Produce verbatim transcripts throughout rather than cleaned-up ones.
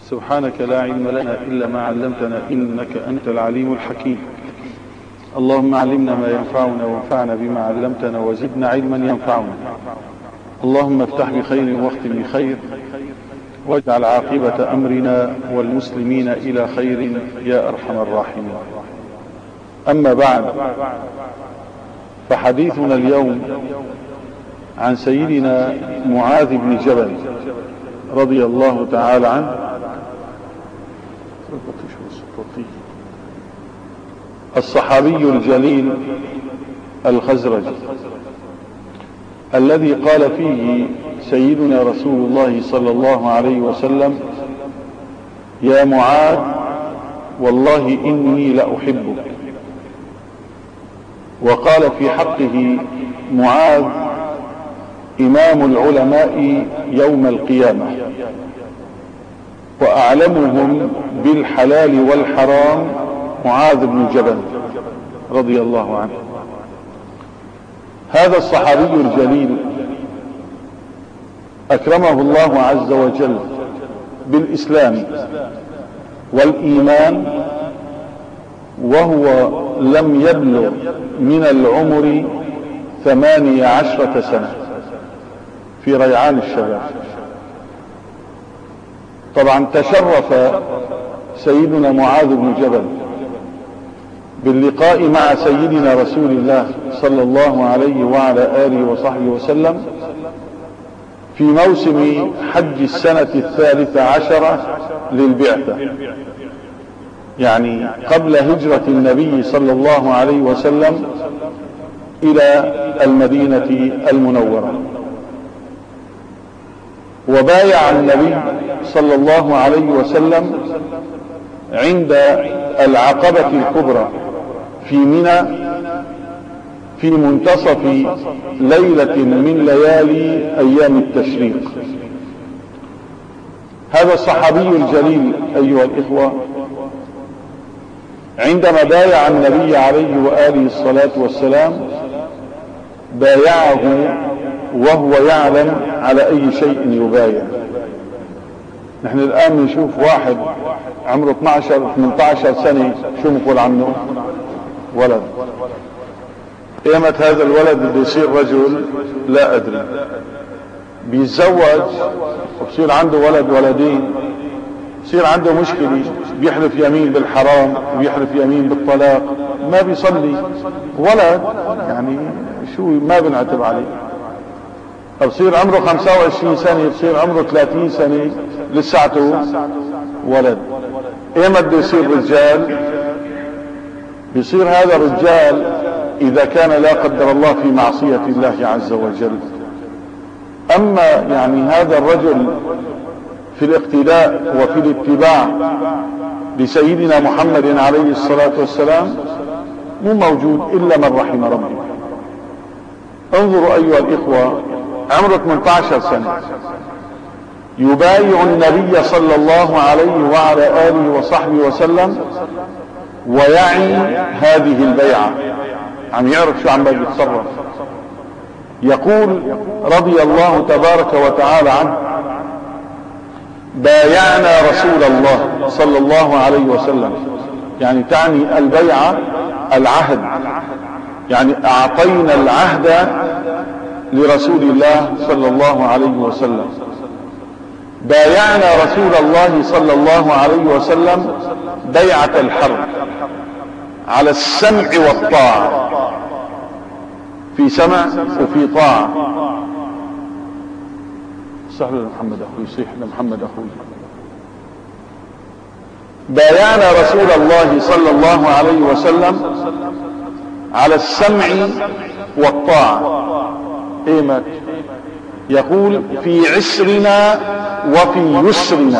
سبحانك لا علم لنا إلا ما علمتنا إنك أنت العليم الحكيم. اللهم علمنا ما ينفعنا وانفعنا بما علمتنا وزدنا علما ينفعنا. اللهم افتح بخير واختم بخير واجعل عاقبة أمرنا والمسلمين إلى خير يا أرحم الراحمين. أما بعد، فحديثنا اليوم عن سيدنا معاذ بن جبل رضي الله تعالى عنه، الصحابي الجليل الخزرجي، الذي قال فيه سيدنا رسول الله صلى الله عليه وسلم: يا معاذ والله إني لأحبك. وقال في حقه: معاذ إمام العلماء يوم القيامة وأعلمهم بالحلال والحرام معاذ بن جبل رضي الله عنه. هذا الصحابي الجليل أكرمه الله عز وجل بالإسلام والإيمان وهو لم يبلغ من العمر ثمانية عشرة سنة، في ريعان الشباب. طبعا تشرف سيدنا معاذ بن جبل باللقاء مع سيدنا رسول الله صلى الله عليه وعلى آله وصحبه وسلم في موسم حج السنة الثالثة عشرة للبعثة، يعني قبل هجرة النبي صلى الله عليه وسلم إلى المدينة المنورة. وبايع النبي صلى الله عليه وسلم عند العقبة الكبرى في منى في منتصف ليلة من ليالي أيام التشريق. هذا الصحابي الجليل أيها الإخوة عندما بايع النبي عليه وآله الصلاة والسلام بايعه وهو يعلم على أي شيء يبايع. نحن الآن نشوف واحد عمره اثناشر ثمانية عشر سنة، شو نقول عنه؟ ولد. ايمت هذا الولد بده يصير رجل؟ لا أدري. بيتزوج وبصير عنده ولد ولدين، بصير عنده مشكلة، بيحلف يمين بالحرام وبيحلف يمين بالطلاق، ما بيصلي، ولد يعني شو ما بنعتب عليه. بصير عمره خمسة وعشرين سنة، بصير عمره ثلاثين سنة، لساته ولد. ايمت بده يصير رجال؟ بيصير هذا الرجال إذا كان لا قدر الله في معصية الله عز وجل. أما يعني هذا الرجل في الاقتداء وفي الاتباع لسيدنا محمد عليه الصلاة والسلام مو موجود إلا من رحم ربي. انظروا أيها الإخوة، عمره ثمانية عشر سنة يبايع النبي صلى الله عليه وعلى آله وصحبه وسلم ويعي هذه البيعة، عم يعرف شو عم بيتصرف. يقول رضي الله تبارك وتعالى عنه: بايعنا رسول الله صلى الله عليه وسلم، يعني تعني البيعة العهد، يعني أعطينا العهد لرسول الله صلى الله عليه وسلم. بايعنا رسول الله صلى الله عليه وسلم بيعة الحرب على السمع والطاعة، في سمع وفي طاعة. صح لمحمد أخوي، صيح لمحمد أخوي. بايعنا رسول الله صلى الله عليه وسلم على السمع والطاعة. ايمت يقول: في عسرنا وفي يسرنا.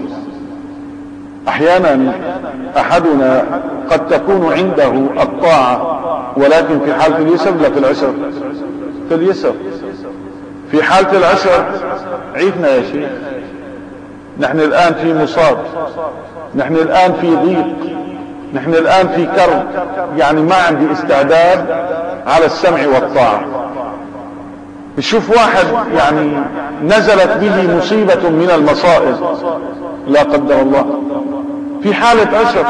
احيانا احدنا قد تكون عنده الطاعة ولكن في حالة اليسر لا في العسر، في اليسر. في حالة العسر عيدنا يا شيخ، نحن الآن في مصاب، نحن الآن في ضيق، نحن الآن في كرب، يعني ما عندي استعداد على السمع والطاعة. بشوف واحد يعني نزلت به مصيبة من المصائب لا قدر الله، في حالة عسر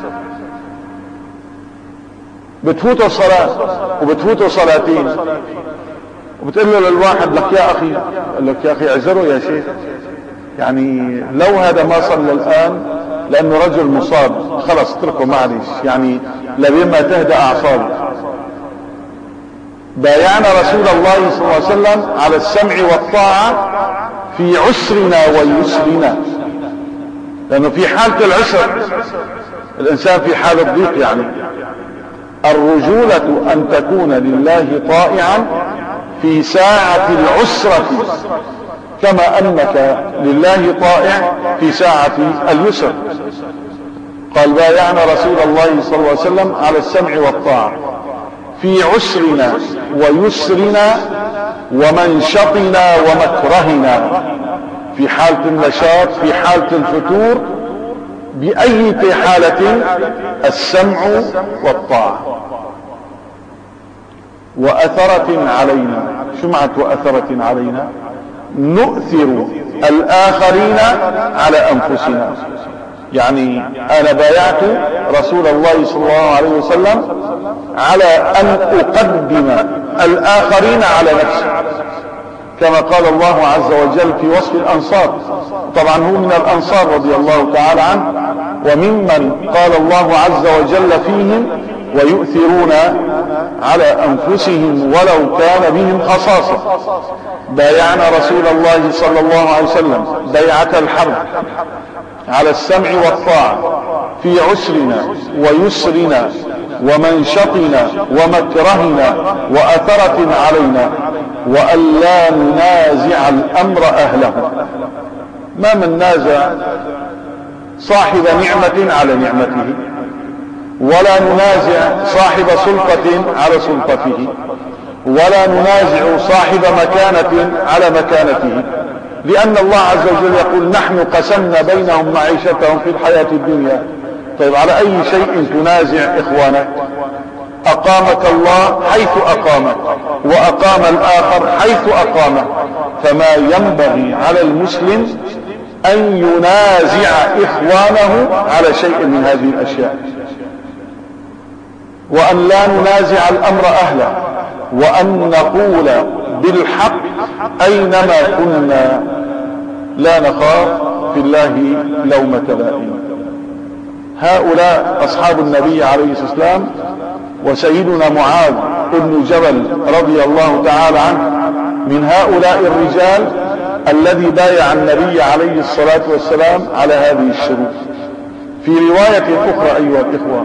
بتفوته الصلاة وبتفوته صلاتين، وبتقول له للواحد لك يا أخي، قال لك يا أخي اعذره يا شيخ، يعني لو هذا ما صلى الآن لأنه رجل مصاب خلص اتركه معلش، يعني لبين ما تهدأ أعصابه. بايعنا رسول الله صلى الله عليه وسلم على السمع والطاعة في عسرنا ويسرنا، لأنه في حالة العسر الإنسان في حالة ضيق، يعني الرجولة أن تكون لله طائعا في ساعة العسرة كما أنك لله طائع في ساعة اليسر. قال بايعنا رسول الله صلى الله عليه وسلم على السمع والطاعة في عسرنا ويسرنا ومنشطنا ومكرهنا، في حالة النشاط، في حالة الفتور، بأي حالة السمع والطاعة. وأثرة علينا، شو معنى وأثرة علينا؟ نؤثر الآخرين على أنفسنا، يعني أنا بايعت رسول الله صلى الله عليه وسلم على أن أقدم الآخرين على نفسي، كما قال الله عز وجل في وصف الأنصار. طبعا هو من الأنصار رضي الله تعالى عنه، وممن قال الله عز وجل فيهم ويؤثرون على أنفسهم ولو كان بهم خصاصة. بايعنا رسول الله صلى الله عليه وسلم بيعة الحرب على السمع والطاعة في عسرنا ويسرنا ومنشطنا ومكرهنا وأثرة علينا، وأن لا ننازع الأمر أهله. ما من نازع صاحب نعمة على نعمته، ولا ننازع صاحب سلطة على سلطته، ولا ننازع صاحب مكانة على مكانته، لأن الله عز وجل يقول نحن قسمنا بينهم معيشتهم في الحياة الدنيا. طيب على أي شيء تنازع إخوانك؟ أقامك الله حيث أقامك، وأقام الآخر حيث أقامه، فما ينبغي على المسلم أن ينازع إخوانه على شيء من هذه الأشياء، وأن لا ننازع الأمر أهله، وأن نقول بالحق أينما كنا، لا نخاف في الله لومة لائم. هؤلاء أصحاب النبي عليه الصلاة والسلام، وسيدنا معاذ بن جبل رضي الله تعالى عنه من هؤلاء الرجال الذي بايع النبي عليه الصلاة والسلام على هذه الشروط. في رواية أخرى أيها الإخوة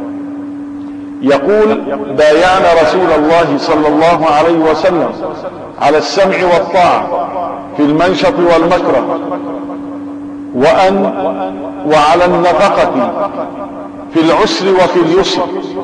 يقول بايعنا رسول الله صلى الله عليه وسلم على السمع والطاعة في المنشط والمكره، وأن وعلى النفقة في العسر وفي اليسر،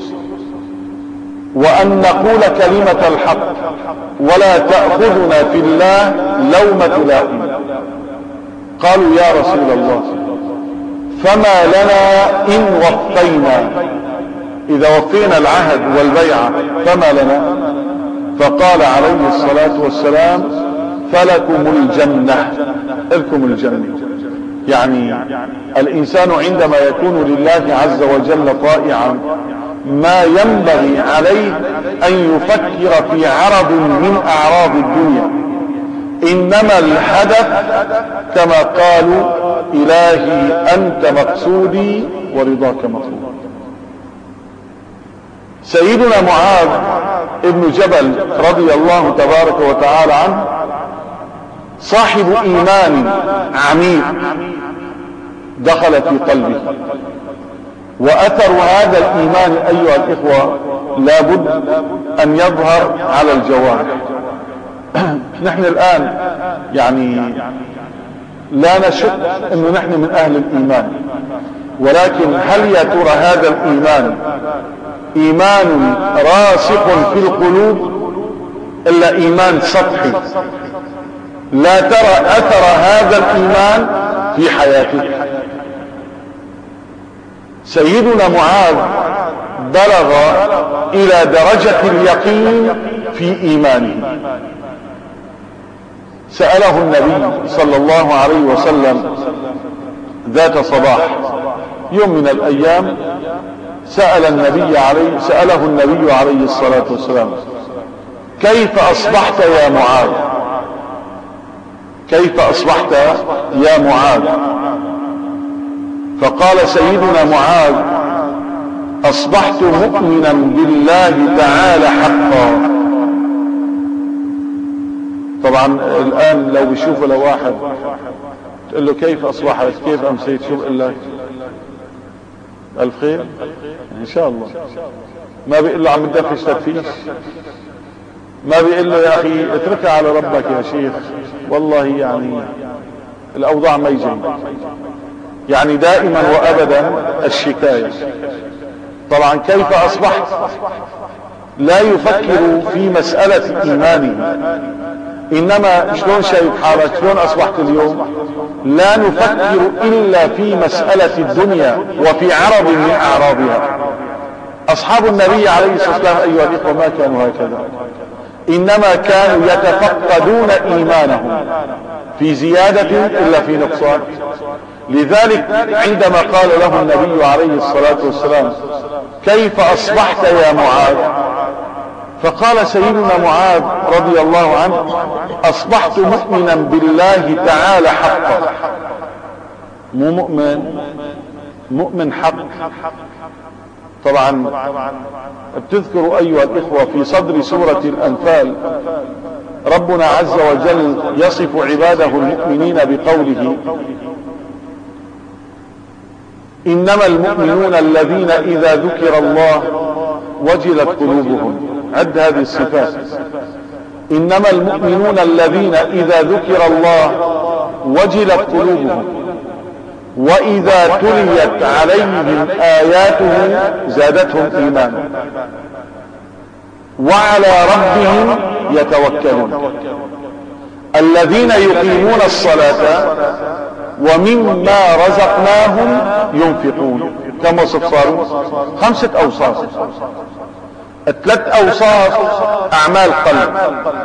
وأن نقول كلمة الحق ولا تأخذنا في الله لومة لائم. قالوا يا رسول الله فما لنا إن وفينا، إذا وفينا العهد والبيعة فما لنا؟ فقال عليه الصلاة والسلام فلكم الجنة، لكم الجنة. يعني الإنسان عندما يكون لله عز وجل طائعا ما ينبغي عليه أن يفكر في عرض من أعراض الدنيا، إنما الهدف كما قالوا إلهي أنت مقصودي ورضاك مطلوب. سيدنا معاذ ابن جبل رضي الله تبارك وتعالى عنه صاحب إيمان عميق دخل في قلبه، وأثر هذا الإيمان أيها الإخوة لابد أن يظهر على الجوارح. نحن الآن يعني لا نشك أنه نحن من أهل الإيمان، ولكن هل يا ترى هذا الإيمان إيمان راسخ في القلوب إلا إيمان سطحي لا ترى أثر هذا الإيمان في حياتك؟ سيدنا معاذ بلغ إلى درجة اليقين في إيمانه. سأله النبي صلى الله عليه وسلم ذات صباح يوم من الأيام سأل النبي عليه سأله النبي عليه الصلاة والسلام: كيف أصبحت يا معاذ؟ كيف أصبحت يا معاذ؟ فقال سيدنا معاذ: أصبحت مؤمنا بالله تعالى حقا. طبعا الآن لو بيشوف لو واحد تقول له: كيف أصبحت؟ كيف أمسيت؟ شو بقول لك؟ ألف خير إن شاء الله. ما بيقول له عم تدفش تدفيش، ما بيقول له: يا أخي اتركها على ربك يا شيخ، والله يعني الأوضاع ما يجي. يعني دائما وأبدا الشكاية. طبعا كيف أصبحت لا يفكر في مسألة إيمانه، إنما شلون شايف حالك؟ شلون أصبحت اليوم؟ لا نفكر إلا في مسألة الدنيا وفي عرض من أعراضها. أصحاب النبي عليه الصلاة والسلام أيها الإخوة ما كانوا هكذا، إنما كانوا يتفقدون إيمانهم في زيادة إلا في نقصان. لذلك عندما قال له النبي عليه الصلاة والسلام: كيف أصبحت يا معاذ؟ فقال سيدنا معاذ رضي الله عنه: أصبحت مؤمنا بالله تعالى حقا. مو مؤمن، مؤمن حق. طبعا بتذكروا أيها الإخوة في صدر سورة الأنفال ربنا عز وجل يصف عباده المؤمنين بقوله: إنما المؤمنون الذين إذا ذكر الله وجلت قلوبهم. عد هذه الصفات: إنما المؤمنون الذين إذا ذكر الله وجلت قلوبهم وإذا تليت عليهم آياته زادتهم إيمانا وعلى ربهم يتوكلون الذين يقيمون الصلاة ومما رزقناهم ينفقون. كم وصف صاروا؟ خمسة أوصاف. ثلاث أوصاف أعمال قلب،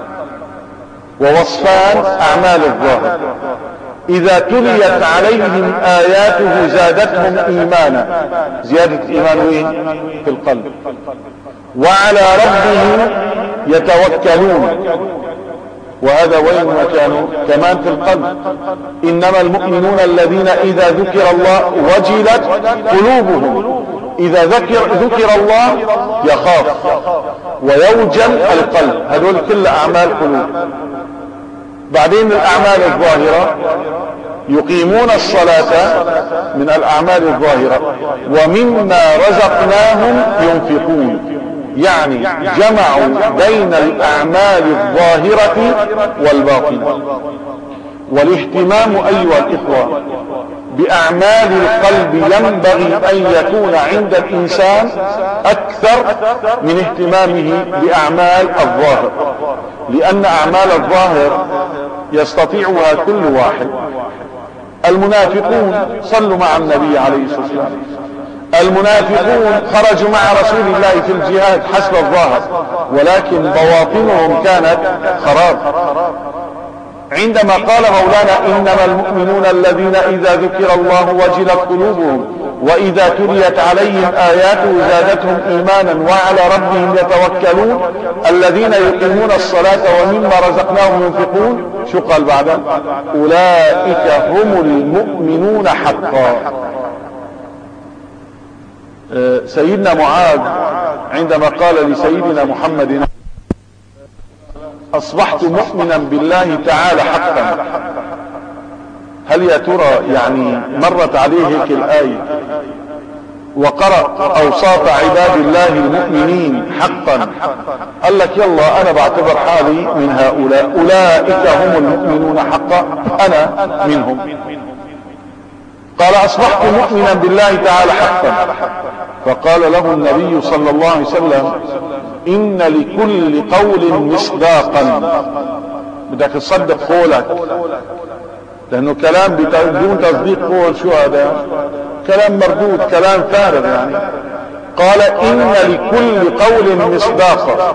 ووصفان أعمال الظاهر. إذا تليت عليهم آياته زادتهم إيمانا. زيادة إيمان وين؟ في القلب. وعلى ربهم يتوكلون، وهذا وين ما كانوا؟ كمان في القلب. إنما المؤمنون الذين إذا ذكر الله وجلت قلوبهم. إذا ذكر, ذكر الله يخاف ويوجل القلب. هذول كل أعمال قلوب. بعدين الأعمال الظاهرة: يقيمون الصلاة من الأعمال الظاهرة ومما رزقناهم ينفقون. يعني جمعوا بين الأعمال الظاهرة والباطنة. والاهتمام أيها الإخوة بأعمال القلب ينبغي أن يكون عند الإنسان أكثر من اهتمامه بأعمال الظاهر، لأن أعمال الظاهر يستطيعها كل واحد. المنافقون صلوا مع النبي عليه الصلاة والسلام، المنافقون خرجوا مع رسول الله في الجهاد حسب الظاهر، ولكن بواطنهم كانت خراب. عندما قال مولانا: إنما المؤمنون الذين إذا ذكر الله وجلت قلوبهم وإذا تليت عليهم آياته زادتهم إيمانا وعلى ربهم يتوكلون الذين يقيمون الصلاة ومما رزقناهم ينفقون، شو قال بعد؟ أولئك هم المؤمنون حقا. سيدنا معاذ عندما قال لسيدنا محمد: أصبحت مؤمنا بالله تعالى حقا، هل يا ترى يعني مرت عليه هيك الآية وقرأ أوصاف عباد الله المؤمنين حقا؟ قال لك: يلا أنا بعتبر حالي من هؤلاء، أولئك هم المؤمنون حقا، أنا منهم. قال: أصبحت مؤمنا بالله تعالى حقا. فقال له النبي صلى الله عليه وسلم: إن لكل قول مصداقا. بدك تصدق قولك، لأنه كلام بدون تصديق قول شو هذا؟ كلام مردود، كلام فارغ يعني. قال: إن لكل قول مصداقا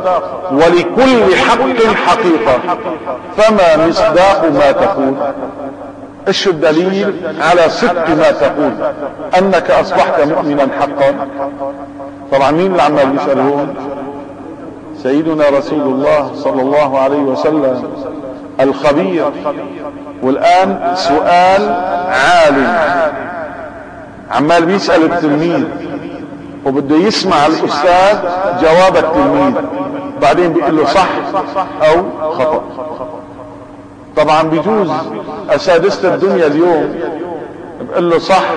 ولكل حق حقيقة، فما مصداق ما تقول؟ ايش الدليل على صدق ما تقول انك اصبحت مؤمنا حقا؟ طبعا مين اللي عمال بيسألون؟ سيدنا رسول الله صلى الله عليه وسلم الخبير. والآن سؤال عالم عمال بيسأل التلميذ وبده يسمع الأستاذ جواب التلميذ، بعدين بيقول له صح أو خطأ. طبعا بيجوز أسادسة الدنيا اليوم بيقول له صح،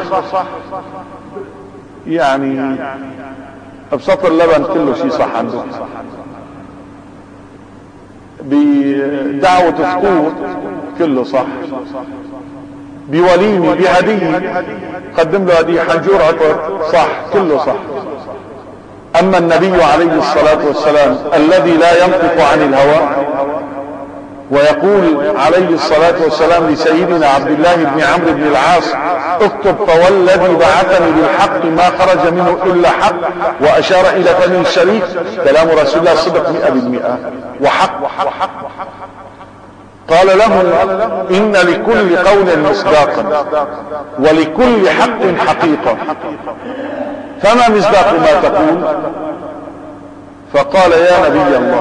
يعني بسطر اللبن كله شيء صح عنده. بدعوة فطور كله صح. بوليمة بهدية قدم له هدية حنجور عطر صح، كله صح. اما النبي عليه الصلاة والسلام الذي لا ينطق عن الهوى ويقول عليه الصلاة والسلام لسيدنا عبد الله بن عمرو بن العاص اكتب فوالذي بعثني بالحق ما خرج منه الا حق، واشار الى فم الشريك. كلام رسول الله صدق مئة بالمئة وحق. قال له ان لكل قول مصداقا ولكل حق حقيقة، فما مصداق ما تقول؟ فقال يا نبي الله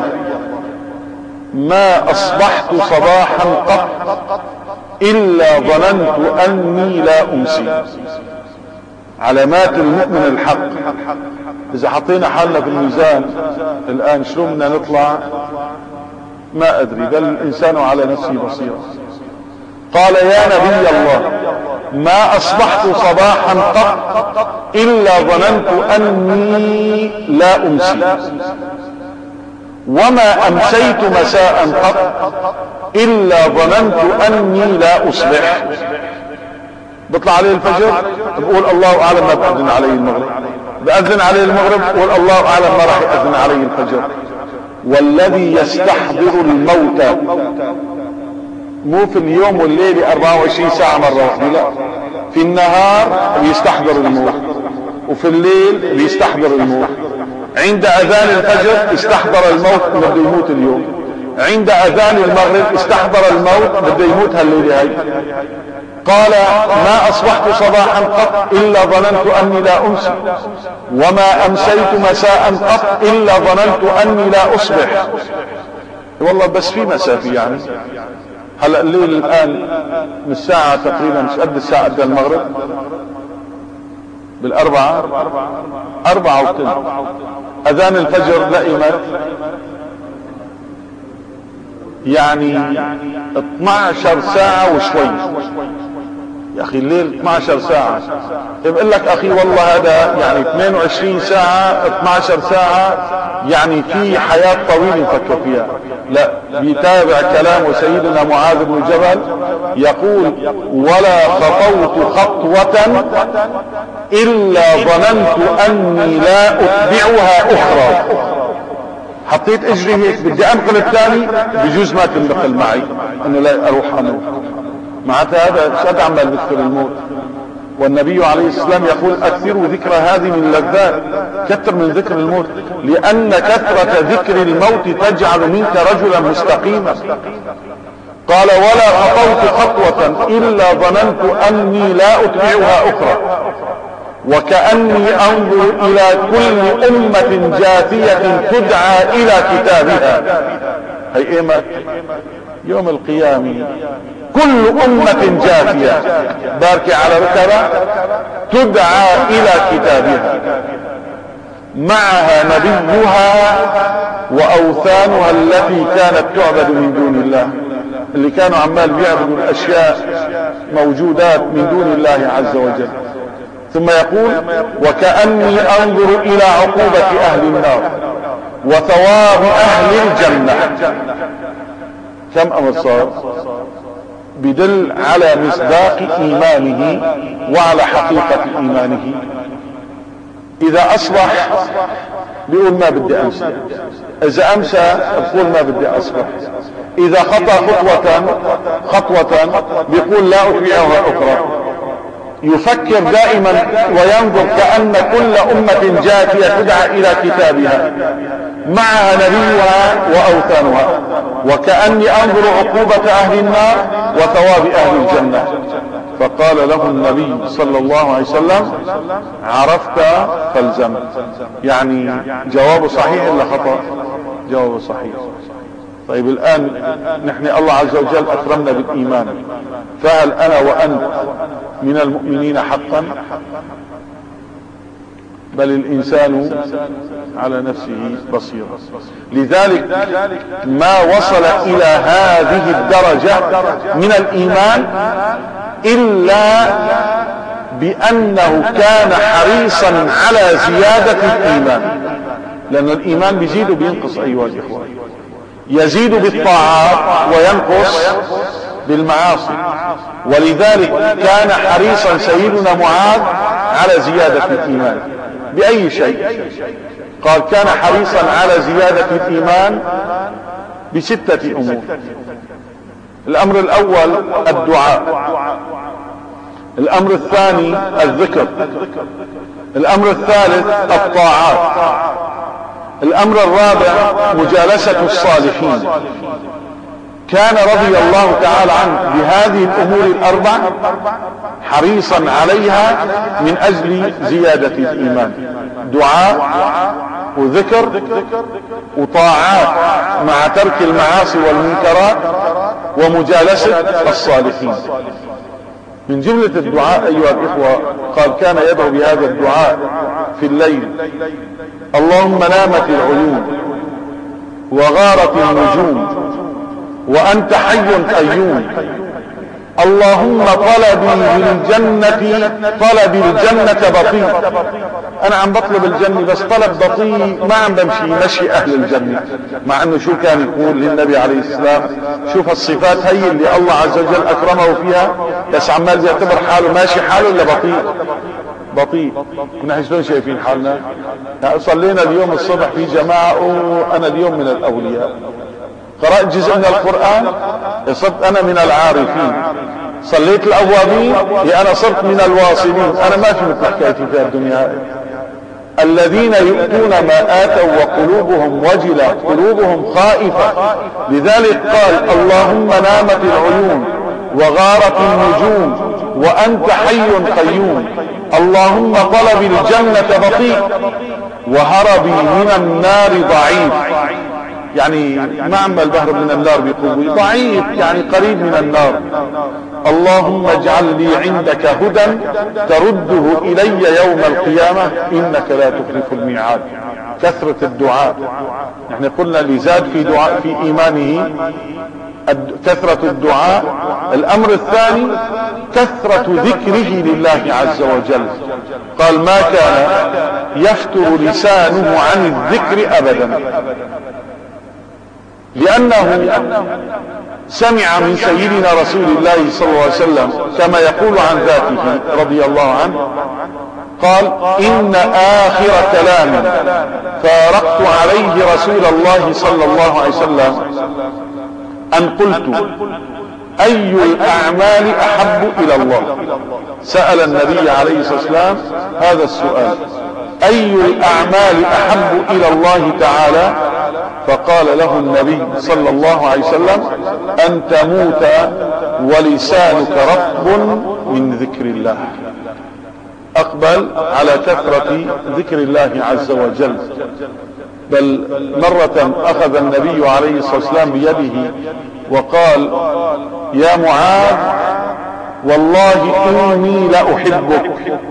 ما اصبحت صباحا قط الا ظننت اني لا امسي. علامات المؤمن الحق. اذا حطينا حالنا في الميزان الان شلون بدنا نطلع ما ادري، بل الانسان على نفسه بصيرة. قال يا نبي الله ما اصبحت صباحا قط الا ظننت اني لا امسي، وما امسيت مساء قط الا ظننت اني لا اصبح. بطلع عليه الفجر بقول الله اعلم ما بأذن عليه المغرب، بأذن عليه المغرب بقول الله اعلم ما راح يأذن عليه الفجر. والذي يستحضر الموت مو في اليوم والليل أربعة وعشرين ساعة مرة واحدة، لا، في النهار بيستحضر الموت وفي الليل بيستحضر الموت. عند اذان الفجر استحضر الموت بده يموت اليوم، عند اذان المغرب استحضر الموت بده يموت هالليله هاي. قال ما اصبحت صباحا قط الا ظننت اني لا امسي، وما امسيت مساء قط الا ظننت اني لا اصبح. والله بس في مسافه يعني. هلا الليل الان من الساعه تقريبا مش قد الساعه قد المغرب بالاربعه اربعه وثلث. اذان الفجر لقيمت يعني اثنتا عشرة ساعة وشوي. يا اخي الليل اثنتا عشرة ساعة، بقول لك اخي والله هذا يعني اثنين وعشرين ساعة اثنتا عشرة ساعة، يعني في حياة طويلة نفكر فيها. لا، بيتابع كلام سيدنا معاذ بن جبل يقول ولا خطوت خطوة الا ظننت اني لا اتبعها اخرى. حطيت اجري هيك بدي انقل الثاني بجوز ما تنقل معي انه لا اروح اموت. معناتها هذا شد عمال بذكر الموت. والنبي عليه السلام يقول اكثروا ذكر هذه من اللذات، كثر من ذكر الموت، لان كثرة ذكر الموت تجعل منك رجلا مستقيما. قال ولا خطوت خطوة الا ظننت اني لا اتبعها اخرى، وكأني انظر الى كل امة جاثية تدعى الى كتابها. هي ايمت يوم القيامة كل امة جاثية باركة على ركبة تدعى الى كتابها، معها نبيها واوثانها التي كانت تعبد من دون الله. اللي كانوا عمال بيعبدوا الاشياء موجودات من دون الله عز وجل. ثم يقول وكأني انظر الى عقوبة اهل النار وثواب اهل الجنة. كم امر صار؟ بدل على مصداق ايمانه وعلى حقيقة ايمانه. اذا اصبح بيقول ما بدي امسى، اذا امسى بقول ما بدي اصبح، اذا خطى خطوة خطوة بيقول لا اتبعها اخرى. يفكر دائما وينظر كأن كل أمة جاثية تدعى إلى كتابها معها نبيها وأوثانها، وكأني أنظر عقوبة أهل النار وثواب أهل الجنة. فقال له النبي صلى الله عليه وسلم: عرفت فالزم. يعني جوابه صحيح ولا خطأ؟ جوابه صحيح. طيب الآن نحن الله عز وجل أكرمنا بالإيمان، فهل أنا وأنت من المؤمنين حقا؟ بل الإنسان على نفسه بصيرة. لذلك ما وصل إلى هذه الدرجة من الإيمان إلا بأنه كان حريصا على زيادة الإيمان، لأن الإيمان بيزيد وبينقص أيها الإخوة، يزيد بالطاعات وينقص بالمعاصي. ولذلك كان حريصا سيدنا معاذ على زيادة الإيمان بأي شيء. قال كان حريصا على زيادة الإيمان بستة أمور. الأمر الأول الدعاء، الأمر الثاني الذكر، الأمر الثالث الطاعات، الأمر الرابع مجالسة الصالحين. كان رضي الله تعالى عنه بهذه الأمور الأربع حريصا عليها من أجل زيادة الإيمان: دعاء وذكر وطاعات مع ترك المعاصي والمنكرات ومجالسة الصالحين. من جملة الدعاء أيها الإخوة قال كان يدعو بهذا الدعاء في الليل: اللهم نامت العيون وغارت النجوم وأنت حي قيوم، اللهم طلبي بالجنة طلب الجنة بطيء. أنا عم بطلب الجنة بس طلب بطيء، ما عم بمشي مشي أهل الجنة. مع أنه شو كان يقول للنبي عليه السلام؟ شوف الصفات هي اللي الله عز وجل أكرمه فيها، بس عمال يعتبر حاله ماشي حاله إلا بطيء بطيء. ونحن شلون شايفين حالنا؟ يعني صلينا اليوم الصبح في جماعة وأنا اليوم من الأولياء، قرأت جزء من القرآن صرت أنا من العارفين، صليت الأوابين يا أنا صرت من الواصلين. أنا ما في مثل حكايتي في الدنيا. الذين يؤتون ما آتوا وقلوبهم وجلة، قلوبهم خائفة. لذلك قال اللهم نامت العيون وغارت النجوم وأنت حي قيوم، اللهم طلب الجنة بطيء وهربي من النار ضعيف. يعني ما عمال بهرب من النار بقوة، ضعيف يعني قريب من النار. اللهم اجعل لي عندك هدى ترده إلي يوم القيامة إنك لا تخلف الميعاد. كثرة الدعاء، نحن قلنا اللي زاد في دعاء في إيمانه كثرة الدعاء. الأمر الثاني كثرة ذكره لله عز وجل. قال ما كان يفتر لسانه عن الذكر أبدا، لأنه سمع من سيدنا رسول الله صلى الله عليه وسلم كما يقول عن ذاته رضي الله عنه، قال إن آخر كلام فارقت عليه رسول الله صلى الله عليه وسلم أن قلت أي الأعمال أحب إلى الله. سأل النبي عليه الصلاة والسلام هذا السؤال: أي الأعمال أحب إلى الله تعالى؟ فقال له النبي صلى الله عليه وسلم: أن تموت ولسانك رطب من ذكر الله. أقبل على كثرة ذكر الله عز وجل. بل مرة أخذ النبي عليه الصلاة والسلام بيده وقال: يا معاذ والله إني لأحبك.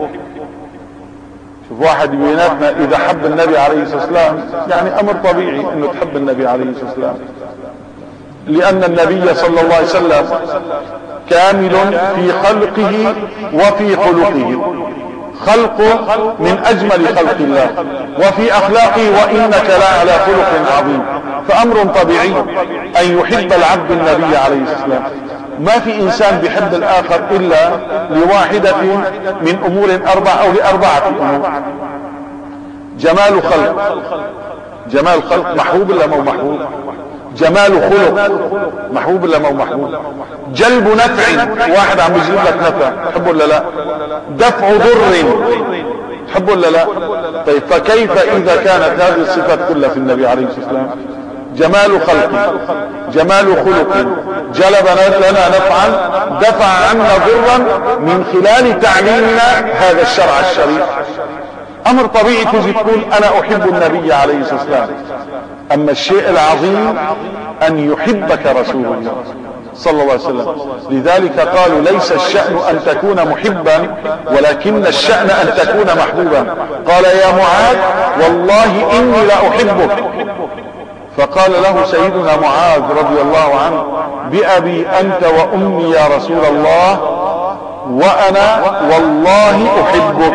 شوف واحد بيناتنا إذا حب النبي عليه الصلاة والسلام يعني أمر طبيعي أنه تحب النبي عليه الصلاة والسلام، لأن النبي صلى الله عليه وسلم كامل في خلقه وفي خلقه، خلقه من أجمل خلق الله، وفي أخلاقه وإنك لا على خلق عظيم. فأمر طبيعي أن يحب العبد النبي عليه الصلاة والسلام. ما في إنسان بيحب الآخر إلا لواحدة من أمور أربع أو لأربعة أمور: جمال خلق، جمال خلق محبوب ولا مو محبوب؟ جمال خلق، محبوب ولا مو محبوب؟ جلب نفع، واحد عم يجلب لك نفع، تحبه ولا لا؟ دفع ضر، تحبه ولا لا؟ طيب فكيف اذا كانت هذه الصفات كلها في النبي عليه الصلاة والسلام؟ جمال خلق، جمال خلق، جلب لنا نفعا، دفع عنا ضرا من خلال تعليمنا هذا الشرع الشريف. امر طبيعي تجي تقول انا احب النبي عليه الصلاة والسلام. اما الشيء العظيم ان يحبك رسول الله صلى الله عليه وسلم. لذلك قالوا ليس الشأن ان تكون محبا ولكن الشأن ان تكون محبوبا. قال يا معاذ والله اني لاحبك، فقال له سيدنا معاذ رضي الله عنه بأبي أنت وأمي يا رسول الله وأنا والله أحبك.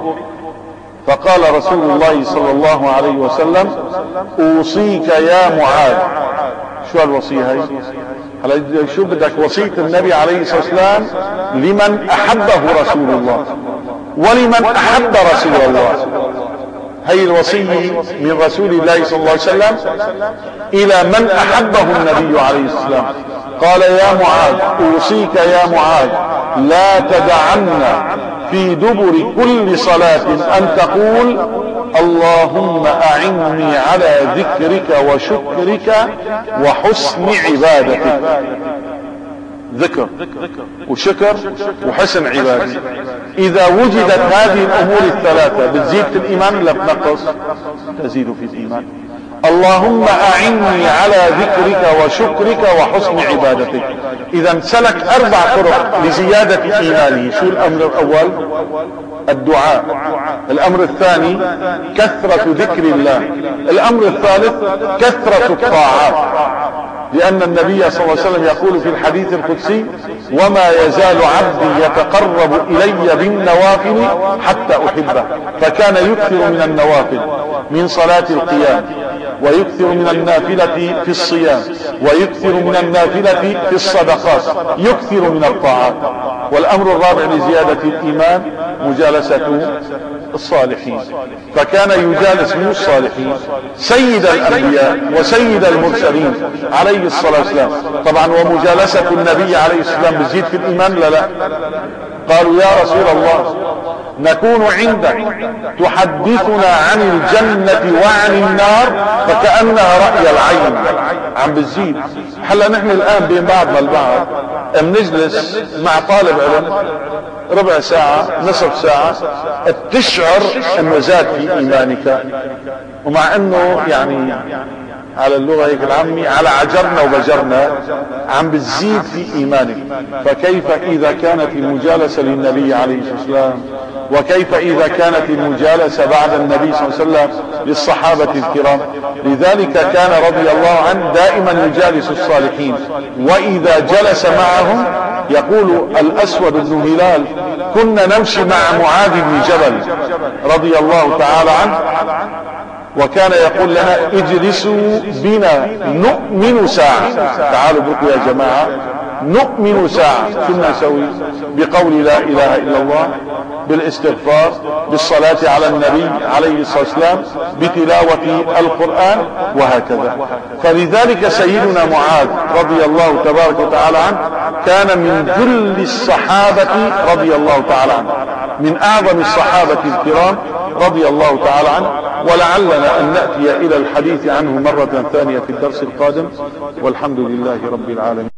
فقال رسول الله صلى الله عليه وسلم أوصيك يا معاذ. شو الوصية هاي؟ هلا شو بدك؟ وصية النبي عليه الصلاة والسلام لمن أحبه رسول الله ولمن أحب رسول الله. هي الوصية من رسول الله صلى الله عليه وسلم إلى من أحبه النبي عليه السلام. قال يا معاذ أوصيك يا معاذ لا تدعن في دبر كل صلاة أن تقول اللهم أعني على ذكرك وشكرك وحسن عبادتك. ذكر وشكر وحسن عبادة. إذا وجدت هذه الأمور الثلاثة بتزيد في الإيمان ولا بتنقص؟ تزيد في الإيمان. اللهم أعني على ذكرك وشكرك وحسن عبادتك. إذا سلك أربع طرق لزيادة إيمانه. شو الأمر الأول؟ الدعاء. الأمر الثاني كثرة ذكر الله. الأمر الثالث كثرة الطاعات، لأن النبي صلى الله عليه وسلم يقول في الحديث القدسي وما يزال عبدي يتقرب إلي بالنوافل حتى أحبه. فكان يكثر من النوافل من صلاة القيام، ويكثر من النافلة في الصيام، ويكثر من النافلة في الصدقات، يكثر من الطاعات. والأمر الرابع لزيادة الإيمان مجالسة الصالحين. فكان يجالس من الصالحين سيد الأنبياء وسيد المرسلين عليه الصلاة والسلام. طبعا ومجالسة النبي عليه السلام بتزيد في الإيمان لا لا؟ قالوا يا رسول الله نكون عندك تحدثنا عن الجنة وعن النار فكأنها رأي العين. عم بتزيد. هلا نحن الآن بين بعضنا البعض بنجلس مع طالب علم ربع ساعة نصف ساعة بتشعر انه زاد في ايمانك، ومع انه يعني على اللغة هيك العامي على عجرنا وبجرنا عم بتزيد في ايمانك. فكيف اذا كانت المجالسة للنبي عليه الصلاة والسلام، وكيف اذا كانت المجالسة بعد النبي صلى الله عليه وسلم للصحابة الكرام. لذلك كان رضي الله عنه دائما يجالس الصالحين، واذا جلس معهم يقول الاسود بن هلال كنا نمشي مع معاذ بن جبل رضي الله تعالى عنه وكان يقول لنا اجلسوا بنا نؤمن ساعة. تعالوا بكم يا جماعة نؤمن ساعة. شو بدنا نسوي؟ بقول لا اله الا الله، بالاستغفار، بالصلاة على النبي عليه الصلاة والسلام، بتلاوة القرآن وهكذا. فلذلك سيدنا معاذ رضي الله تبارك وتعالى عنه كان من ذل الصحابة رضي الله تعالى عنه، من اعظم الصحابة الكرام رضي الله تعالى عنه. ولعلنا ان نأتي الى الحديث عنه مرة ثانية في الدرس القادم، والحمد لله رب العالمين.